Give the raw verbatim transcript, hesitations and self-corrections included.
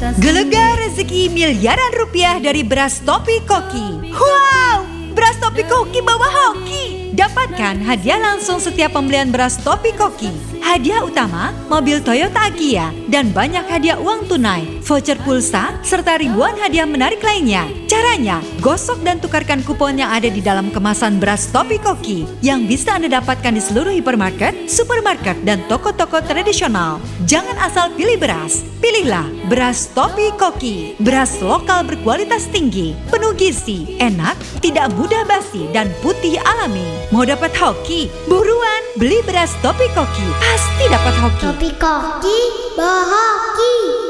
Gelegar rezeki miliaran rupiah dari beras Topi Koki. Wow, beras Topi Koki bawa hoki. Dapatkan hadiah langsung setiap pembelian beras Topi Koki. Hadiah utama, mobil Toyota Agya dan banyak hadiah uang tunai, voucher pulsa, serta ribuan hadiah menarik lainnya. Caranya, gosok dan tukarkan kupon yang ada di dalam kemasan beras Topi Koki yang bisa Anda dapatkan di seluruh hipermarket, supermarket, dan toko-toko tradisional. Jangan asal pilih beras, pilihlah beras Topi Koki. Beras lokal berkualitas tinggi, penuh gizi, enak, tidak mudah basi, dan putih alami. Mau dapat hoki? Buruan beli beras Topi Koki. Pasti dapat hoki. Topi Koki bawa hoki.